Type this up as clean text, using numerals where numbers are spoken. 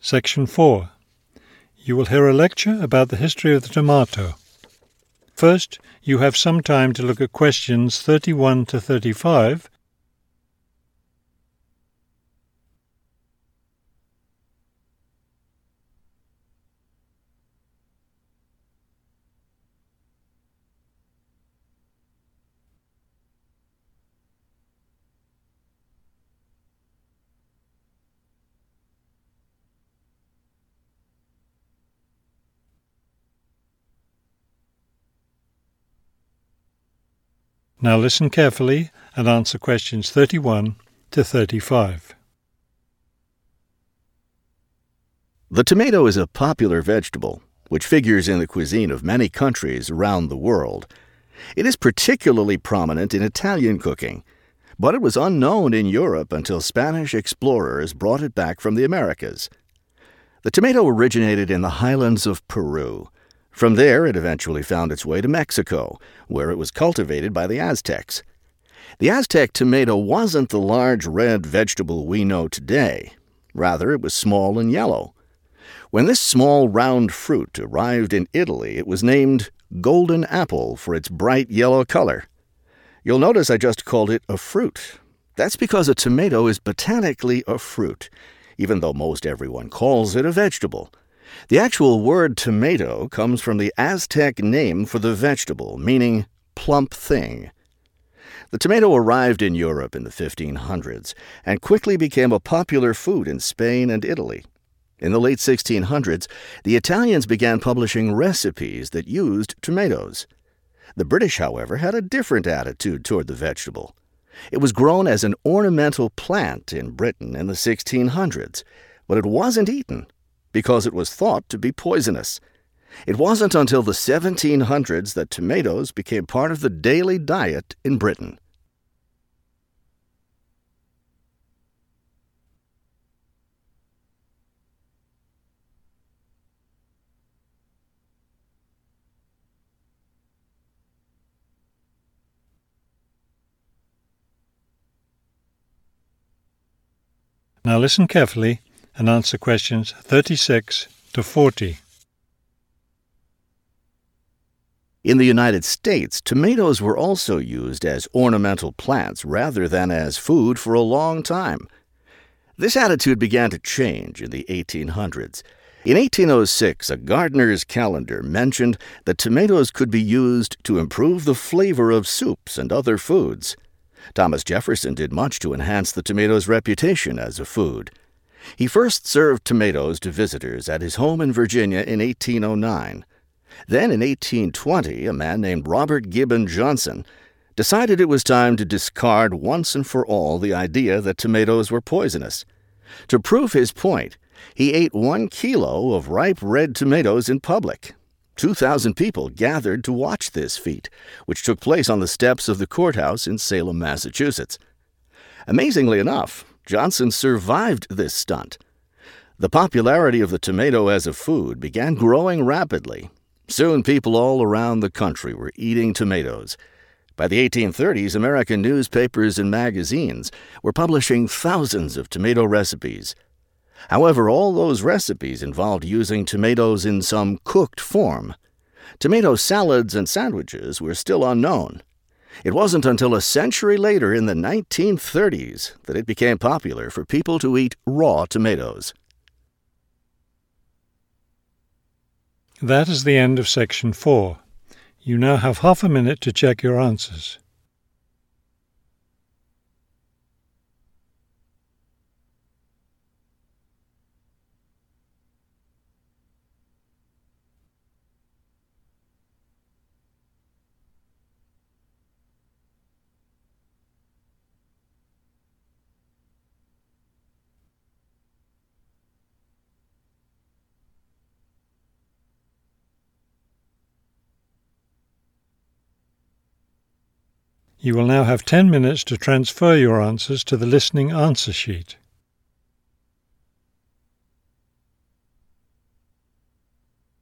Section 4. You will hear a lecture about the history of the tomato. First, you have some time to look at questions 31 to 35. Now listen carefully and answer questions 31 to 35. The tomato is a popular vegetable, which figures in the cuisine of many countries around the world. It is particularly prominent in Italian cooking, but it was unknown in Europe until Spanish explorers brought it back from the Americas. The tomato originated in the highlands of Peru. From there, it eventually found its way to Mexico, where it was cultivated by the Aztecs. The Aztec tomato wasn't the large red vegetable we know today. Rather, it was small and yellow. When this small round fruit arrived in Italy, it was named golden apple for its bright yellow color. You'll notice I just called it a fruit. That's because a tomato is botanically a fruit, even though most everyone calls it a vegetable. The actual word tomato comes from the Aztec name for the vegetable, meaning plump thing. The tomato arrived in Europe in the 1500s and quickly became a popular food in Spain and Italy. In the late 1600s, the Italians began publishing recipes that used tomatoes. The British, however, had a different attitude toward the vegetable. It was grown as an ornamental plant in Britain in the 1600s, but it wasn't eaten because it was thought to be poisonous. It wasn't until the 1700s that tomatoes became part of the daily diet in Britain. Now listen carefully and answer questions 36 to 40. In the United States, tomatoes were also used as ornamental plants rather than as food for a long time. This attitude began to change in the 1800s. In 1806, a gardener's calendar mentioned that tomatoes could be used to improve the flavor of soups and other foods. Thomas Jefferson did much to enhance the tomato's reputation as a food. He first served tomatoes to visitors at his home in Virginia in 1809. Then in 1820, a man named Robert Gibbon Johnson decided it was time to discard once and for all the idea that tomatoes were poisonous. To prove his point, he ate 1 kilo of ripe red tomatoes in public. 2,000 people gathered to watch this feat, which took place on the steps of the courthouse in Salem, Massachusetts. Amazingly enough, Johnson survived this stunt. The popularity of the tomato as a food began growing rapidly. Soon people all around the country were eating tomatoes. By the 1830s, American newspapers and magazines were publishing thousands of tomato recipes. However, all those recipes involved using tomatoes in some cooked form. Tomato salads and sandwiches were still unknown. It wasn't until a century later, in the 1930s, that it became popular for people to eat raw tomatoes. That is the end of Section 4. You now have half a minute to check your answers. You will now have 10 minutes to transfer your answers to the listening answer sheet.